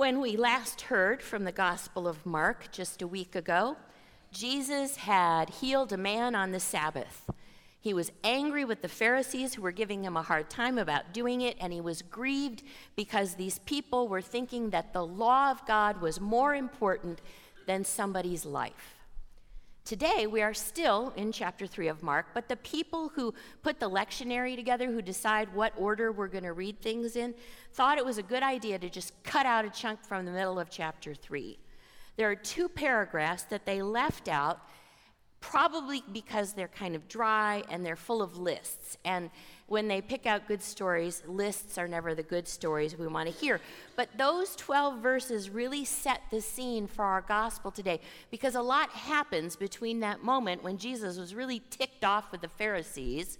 When we last heard from the Gospel of Mark just a week ago, Jesus had healed a man on the Sabbath. He was angry with the Pharisees who were giving him a hard time about doing it, and he was grieved because these people were thinking that the law of God was more important than somebody's life. Today, we are still in chapter 3 of Mark, but the people who put the lectionary together, who decide what order we're going to read things in, thought it was a good idea to just cut out a chunk from the middle of chapter 3. There are 2 paragraphs that they left out, probably because they're kind of dry and they're full of lists. And when they pick out good stories, lists are never the good stories we want to hear. But those 12 verses really set the scene for our gospel today, because a lot happens between that moment when Jesus was really ticked off with the Pharisees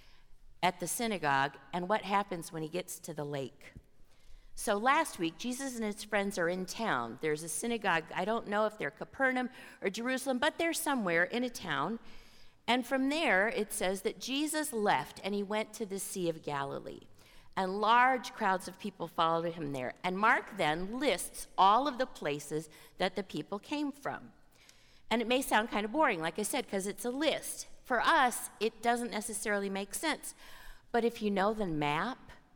at the synagogue and what happens when he gets to the lake. So last week, Jesus and his friends are in town. There's a synagogue. I don't know if they're Capernaum or Jerusalem, but they're somewhere in a town. And from there, it says that Jesus left and he went to the Sea of Galilee. And large crowds of people followed him there. And Mark then lists all of the places that the people came from. And it may sound kind of boring, like I said, because it's a list. For us, it doesn't necessarily make sense. But if you know the map,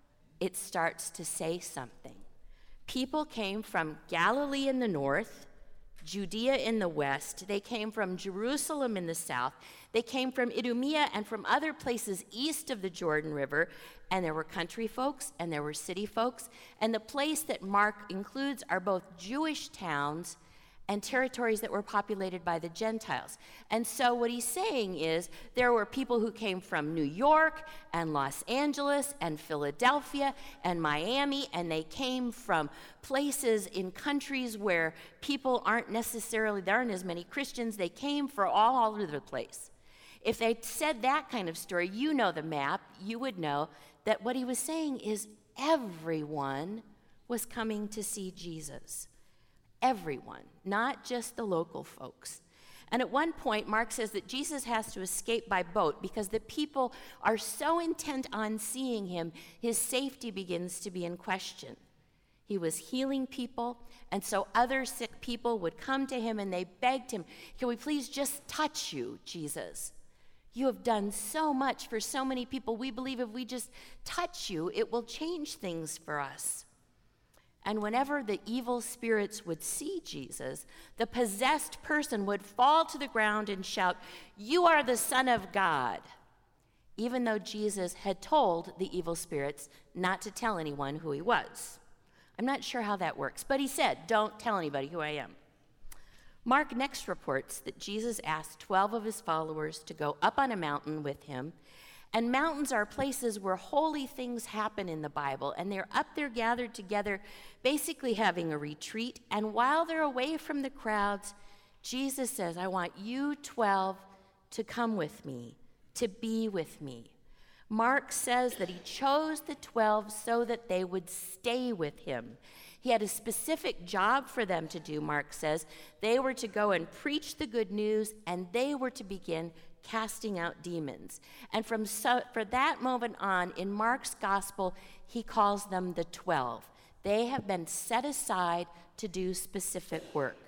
it starts to say something. People came from Galilee in the north, Judea in the west. They came from Jerusalem in the south. They came from Idumea and from other places east of the Jordan River. And there were country folks and there were city folks. And the place that Mark includes are both Jewish towns and territories that were populated by the Gentiles. And so what he's saying is there were people who came from New York and Los Angeles and Philadelphia and Miami, and they came from places in countries where people there aren't as many Christians. They came from all over the place. If they said that kind of story, you know the map, you would know that what he was saying is everyone was coming to see Jesus. Everyone, not just the local folks. And at one point, Mark says that Jesus has to escape by boat because the people are so intent on seeing him, his safety begins to be in question. He was healing people, and so other sick people would come to him and they begged him, "Can we please just touch you, Jesus? You have done so much for so many people. We believe if we just touch you, it will change things for us." And whenever the evil spirits would see Jesus, the possessed person would fall to the ground and shout, "You are the Son of God," even though Jesus had told the evil spirits not to tell anyone who he was. I'm not sure how that works, but he said, "Don't tell anybody who I am." Mark next reports that Jesus asked 12 of his followers to go up on a mountain with him. And mountains are places where holy things happen in the Bible, and they're up there gathered together, basically having a retreat. And while they're away from the crowds, Jesus says, "I want you 12 to come with me, to be with me." Mark says that he chose the 12 so that they would stay with him. He had a specific job for them to do, Mark says. They were to go and preach the good news, and they were to begin casting out demons. And for that moment on, in Mark's gospel, he calls them the 12. They have been set aside to do specific work.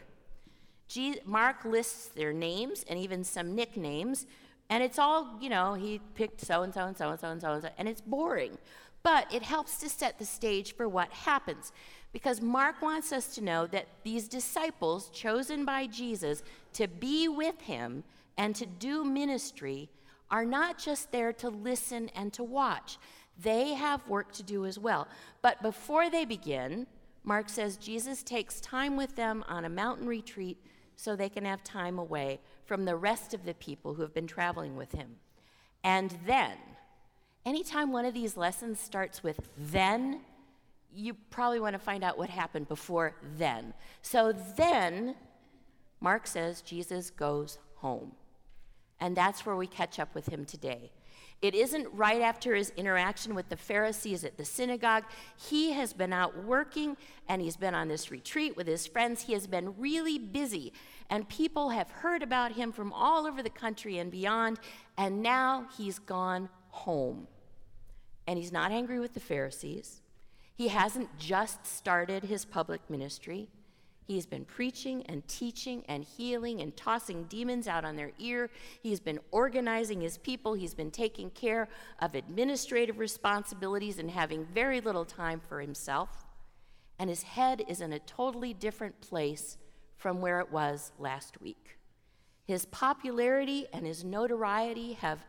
Mark lists their names and even some nicknames, and it's all, he picked so-and-so and so-and-so and so-and-so, and it's boring. But it helps to set the stage for what happens, because Mark wants us to know that these disciples chosen by Jesus to be with him and to do ministry are not just there to listen and to watch. They have work to do as well. But before they begin, Mark says Jesus takes time with them on a mountain retreat so they can have time away from the rest of the people who have been traveling with him. And then, anytime one of these lessons starts with "then," you probably want to find out what happened before then. So then, Mark says Jesus goes home. And that's where we catch up with him today. It isn't right after his interaction with the Pharisees at the synagogue. He has been out working, and he's been on this retreat with his friends. He has been really busy, and people have heard about him from all over the country and beyond, and now he's gone home. And he's not angry with the Pharisees. He hasn't just started his public ministry. He's been preaching and teaching and healing and tossing demons out on their ear. He's been organizing his people. He's been taking care of administrative responsibilities and having very little time for himself. And his head is in a totally different place from where it was last week. His popularity and his notoriety have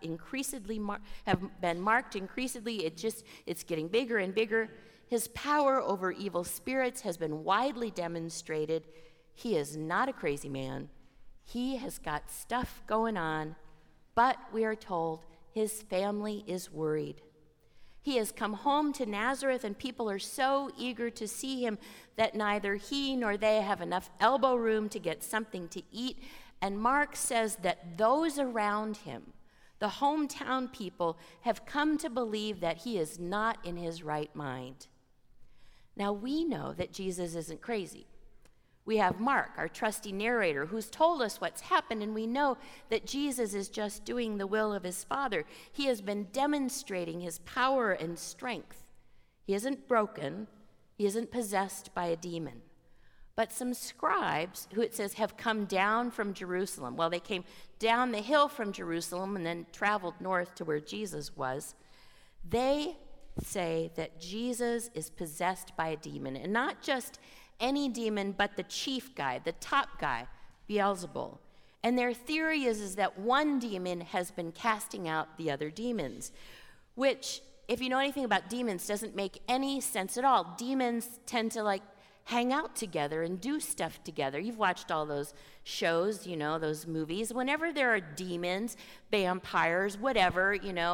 been marked increasingly. It's getting bigger and bigger. His power over evil spirits has been widely demonstrated. He is not a crazy man. He has got stuff going on, but we are told his family is worried. He has come home to Nazareth, and people are so eager to see him that neither he nor they have enough elbow room to get something to eat. And Mark says that those around him, the hometown people, have come to believe that he is not in his right mind. Now, we know that Jesus isn't crazy. We have Mark, our trusty narrator, who's told us what's happened, and we know that Jesus is just doing the will of his Father. He has been demonstrating his power and strength. He isn't broken. He isn't possessed by a demon. But some scribes, who it says have come down from Jerusalem, well, they came down the hill from Jerusalem and then traveled north to where Jesus was, they say that Jesus is possessed by a demon, and not just any demon, but the chief guy, the top guy, Beelzebul. And their theory is that one demon has been casting out the other demons, which, if you know anything about demons, doesn't make any sense at all. Demons tend to hang out together and do stuff together. You've watched all those shows, those movies. Whenever there are demons, vampires, whatever,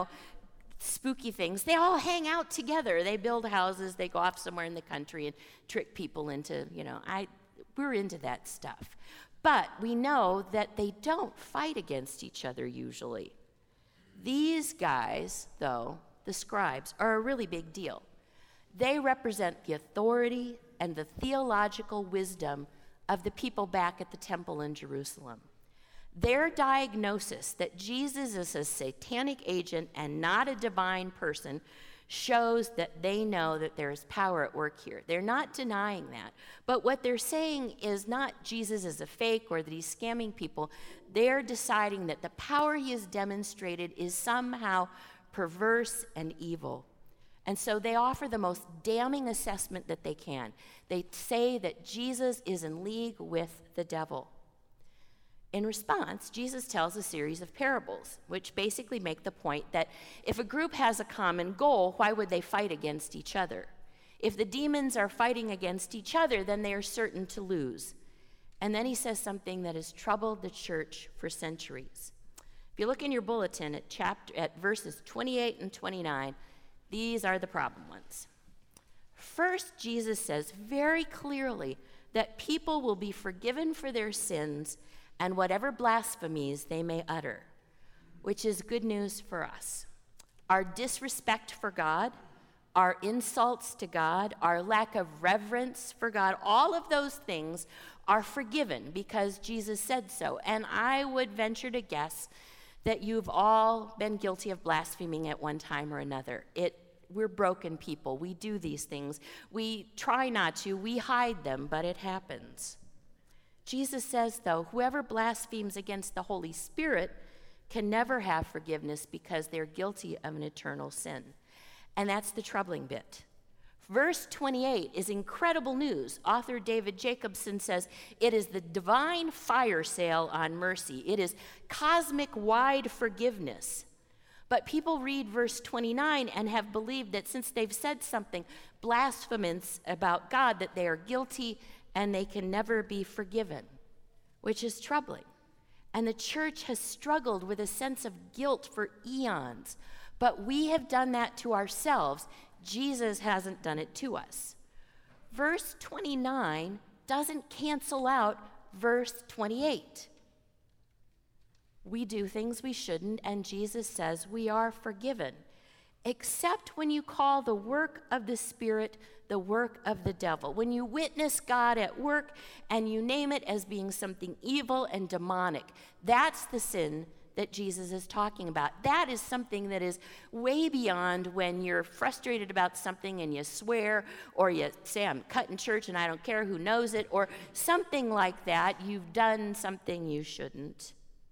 spooky things, they all hang out together. They build houses, they go off somewhere in the country and trick people into, we're into that stuff. But we know that they don't fight against each other usually. These guys, though, the scribes, are a really big deal. They represent the authority and the theological wisdom of the people back at the temple in Jerusalem. Their diagnosis that Jesus is a satanic agent and not a divine person shows that they know that there is power at work here. They're not denying that. But what they're saying is not Jesus is a fake or that he's scamming people. They're deciding that the power he has demonstrated is somehow perverse and evil. And so they offer the most damning assessment that they can. They say that Jesus is in league with the devil. In response, Jesus tells a series of parables, which basically make the point that if a group has a common goal, why would they fight against each other? If the demons are fighting against each other, then they are certain to lose. And then he says something that has troubled the church for centuries. If you look in your bulletin at verses 28 and 29, these are the problem ones. First, Jesus says very clearly that people will be forgiven for their sins and whatever blasphemies they may utter, which is good news for us. Our disrespect for God, our insults to God, our lack of reverence for God, all of those things are forgiven because Jesus said so. And I would venture to guess that you've all been guilty of blaspheming at one time or another. We're broken people. We do these things. We try not to. We hide them, but it happens. Jesus says, though, whoever blasphemes against the Holy Spirit can never have forgiveness because they're guilty of an eternal sin. And that's the troubling bit. Verse 28 is incredible news. Author David Jacobson says, it is the divine fire sale on mercy. It is cosmic wide forgiveness. But people read verse 29 and have believed that since they've said something blasphemous about God, that they are guilty and they can never be forgiven, which is troubling. And the church has struggled with a sense of guilt for eons, but we have done that to ourselves. Jesus hasn't done it to us. Verse 29 doesn't cancel out verse 28. We do things we shouldn't, and Jesus says we are forgiven, except when you call the work of the Spirit the work of the devil. When you witness God at work and you name it as being something evil and demonic, that's the sin that Jesus is talking about. That is something that is way beyond when you're frustrated about something and you swear, or you say, I'm cutting church and I don't care who knows it, or something like that. You've done something you shouldn't.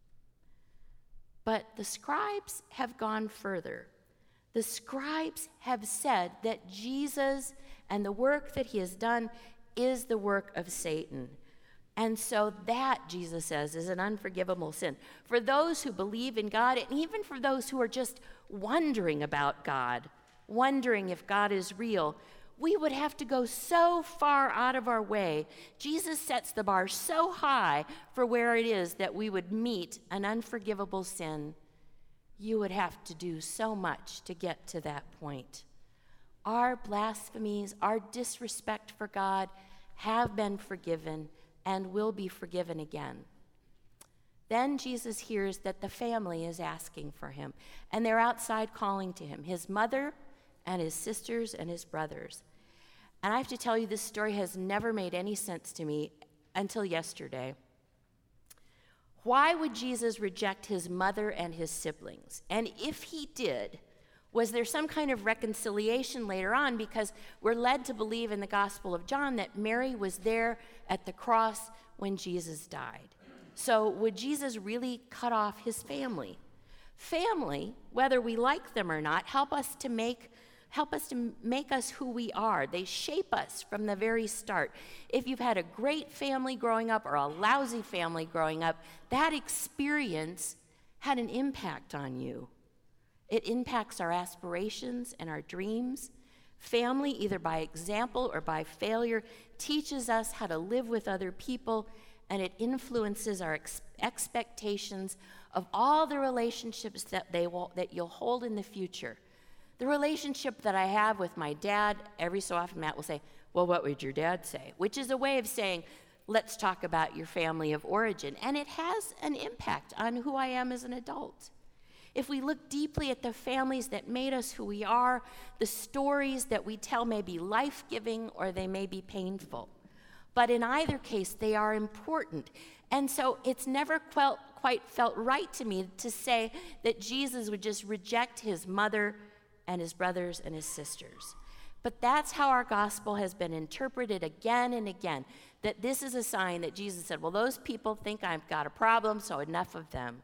But the scribes have gone further. The scribes have said that Jesus and the work that he has done is the work of Satan. And so that, Jesus says, is an unforgivable sin. For those who believe in God, and even for those who are just wondering about God, wondering if God is real, we would have to go so far out of our way. Jesus sets the bar so high for where it is that we would meet an unforgivable sin. You would have to do so much to get to that point. Our blasphemies, our disrespect for God have been forgiven and will be forgiven again. Then Jesus hears that the family is asking for him, and they're outside calling to him, his mother and his sisters and his brothers. And I have to tell you, this story has never made any sense to me until yesterday. Why would Jesus reject his mother and his siblings? And if he did, was there some kind of reconciliation later on? Because we're led to believe in the Gospel of John that Mary was there at the cross when Jesus died. So would Jesus really cut off his family? Family, whether we like them or not, help us to make us who we are. They shape us from the very start. If you've had a great family growing up or a lousy family growing up, that experience had an impact on you. It impacts our aspirations and our dreams. Family, either by example or by failure, teaches us how to live with other people, and it influences our expectations of all the relationships that you'll hold in the future. The relationship that I have with my dad, every so often Matt will say, well, what would your dad say? Which is a way of saying, let's talk about your family of origin. And it has an impact on who I am as an adult. If we look deeply at the families that made us who we are, the stories that we tell may be life-giving or they may be painful. But in either case, they are important. And so it's never quite felt right to me to say that Jesus would just reject his mother and his brothers and his sisters. But that's how our gospel has been interpreted again and again, that this is a sign that Jesus said, well, those people think I've got a problem, so enough of them.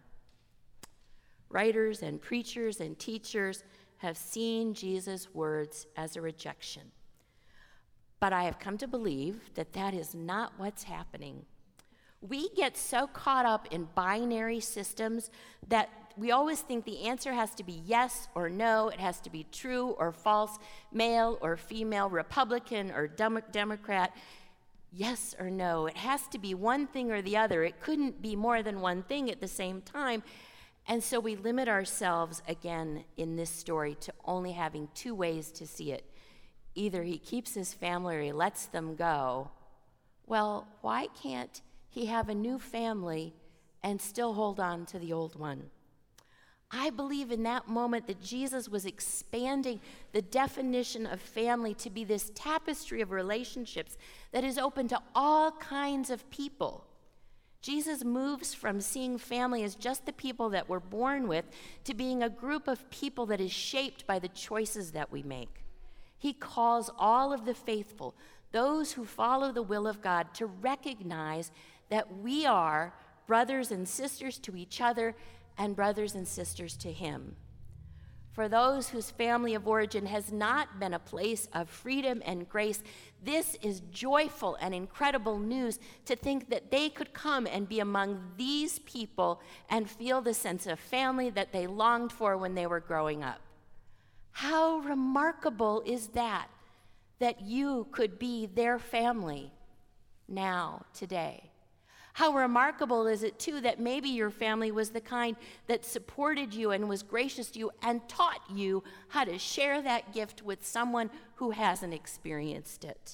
Writers and preachers and teachers have seen Jesus' words as a rejection. But I have come to believe that that is not what's happening. We get so caught up in binary systems that we always think the answer has to be yes or no. It has to be true or false, male or female, Republican or Democrat, yes or no. It has to be one thing or the other. It couldn't be more than one thing at the same time. And so we limit ourselves again in this story to only having two ways to see it. Either he keeps his family or he lets them go. Well, why can't he have a new family and still hold on to the old one? I believe in that moment that Jesus was expanding the definition of family to be this tapestry of relationships that is open to all kinds of people. Jesus moves from seeing family as just the people that we're born with to being a group of people that is shaped by the choices that we make. He calls all of the faithful, those who follow the will of God, to recognize that we are brothers and sisters to each other and brothers and sisters to him. For those whose family of origin has not been a place of freedom and grace, this is joyful and incredible news to think that they could come and be among these people and feel the sense of family that they longed for when they were growing up. How remarkable is that you could be their family now, today? How remarkable is it, too, that maybe your family was the kind that supported you and was gracious to you and taught you how to share that gift with someone who hasn't experienced it.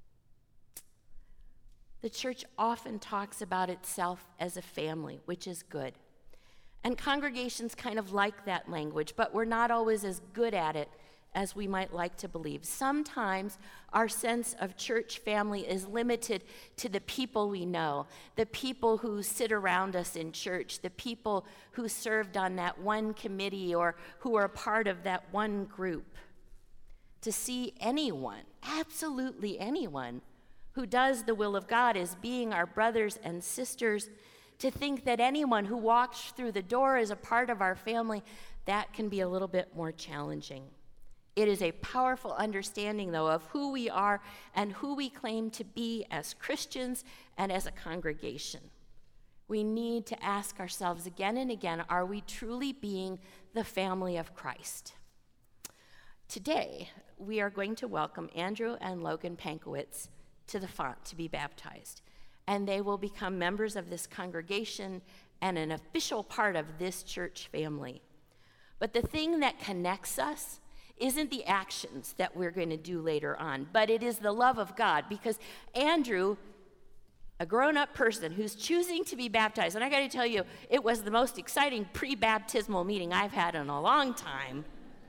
The church often talks about itself as a family, which is good. And congregations kind of like that language, but we're not always as good at it as we might like to believe. Sometimes our sense of church family is limited to the people we know, the people who sit around us in church, the people who served on that one committee or who are part of that one group. To see anyone, absolutely anyone, who does the will of God as being our brothers and sisters, to think that anyone who walks through the door is a part of our family, that can be a little bit more challenging. It is a powerful understanding, though, of who we are and who we claim to be as Christians and as a congregation. We need to ask ourselves again and again, are we truly being the family of Christ? Today, we are going to welcome Andrew and Logan Pankowitz to the font to be baptized, and they will become members of this congregation and an official part of this church family. But the thing that connects us isn't the actions that we're going to do later on, but it is the love of God, because Andrew, a grown-up person who's choosing to be baptized, and I got to tell you, it was the most exciting pre-baptismal meeting I've had in a long time.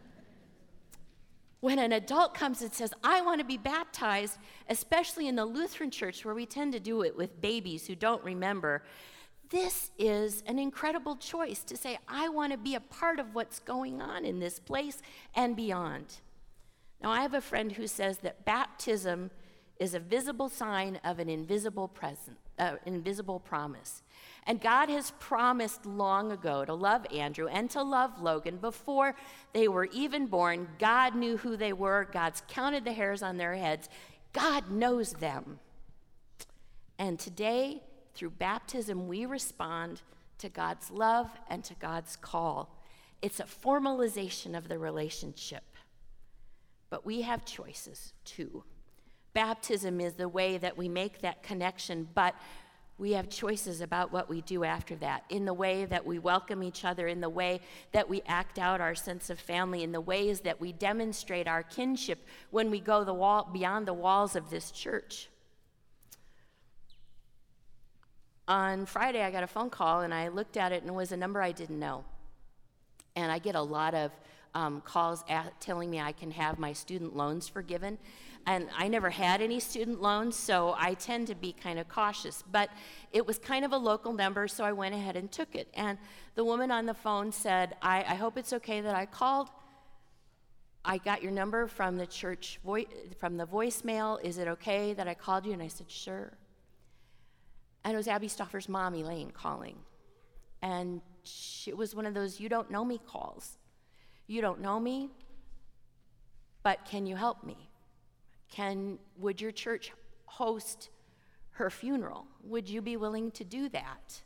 When an adult comes and says, I want to be baptized, especially in the Lutheran church where we tend to do it with babies who don't remember, this is an incredible choice to say, I want to be a part of what's going on in this place and beyond. Now, I have a friend who says that baptism is a visible sign of an invisible promise. And God has promised long ago to love Andrew and to love Logan before they were even born. God knew who they were. God's counted the hairs on their heads. God knows them. And today, through baptism, we respond to God's love and to God's call. It's a formalization of the relationship. But we have choices too. Baptism is the way that we make that connection, but we have choices about what we do after that, in the way that we welcome each other, in the way that we act out our sense of family, in the ways that we demonstrate our kinship when we go beyond the walls of this church. On Friday, I got a phone call, and I looked at it, and it was a number I didn't know. And I get a lot of calls telling me I can have my student loans forgiven. And I never had any student loans, so I tend to be kind of cautious. But it was kind of a local number, so I went ahead and took it. And the woman on the phone said, I hope it's okay that I called. I got your number from the church, from the voicemail. Is it okay that I called you? And I said, sure. And it was Abby Stauffer's mom, Elaine, calling. And it was one of those you don't know me calls. You don't know me, but can you help me? Would your church host her funeral? Would you be willing to do that?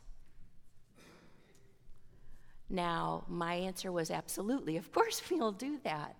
Now, my answer was absolutely. Of course we'll do that.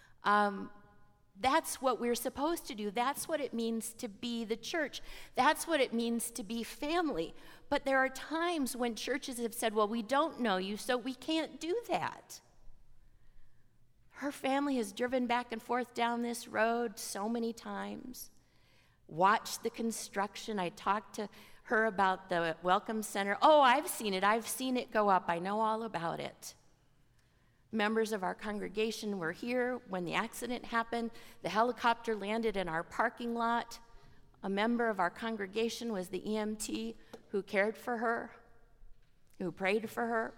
That's what we're supposed to do. That's what it means to be the church. That's what it means to be family. But there are times when churches have said, well, we don't know you, so we can't do that. Her family has driven back and forth down this road so many times, watched the construction. I talked to her about the Welcome Center. Oh, I've seen it go up. I know all about it. Members of our congregation were here when the accident happened. The helicopter landed in our parking lot. A member of our congregation was the EMT who cared for her, who prayed for her.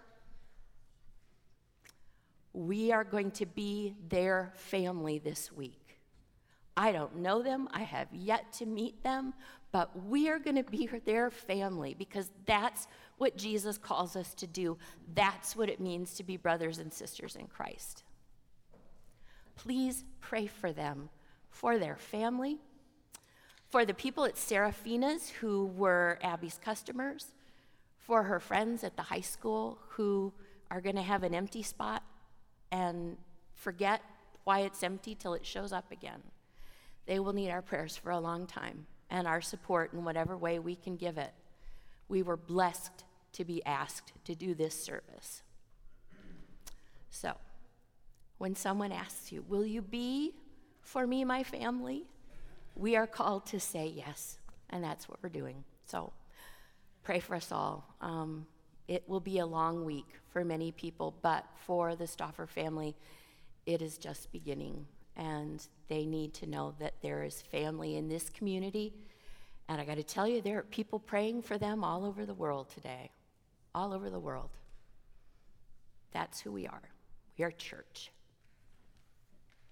We are going to be their family this week. I don't know them. I have yet to meet them, but we are going to be their family because that's what Jesus calls us to do. That's what it means to be brothers and sisters in Christ. Please pray for them, for their family, for the people at Serafina's who were Abby's customers, for her friends at the high school who are going to have an empty spot and forget why it's empty till it shows up again. They will need our prayers for a long time and our support in whatever way we can give it. We were blessed to be asked to do this service. So, when someone asks you, will you be for me, my family? We are called to say yes, and that's what we're doing. So, pray for us all. It will be a long week for many people, but for the Stauffer family, it is just beginning, and they need to know that there is family in this community. And I got to tell you, there are people praying for them all over the world today, all over the world. That's who we are. We are church.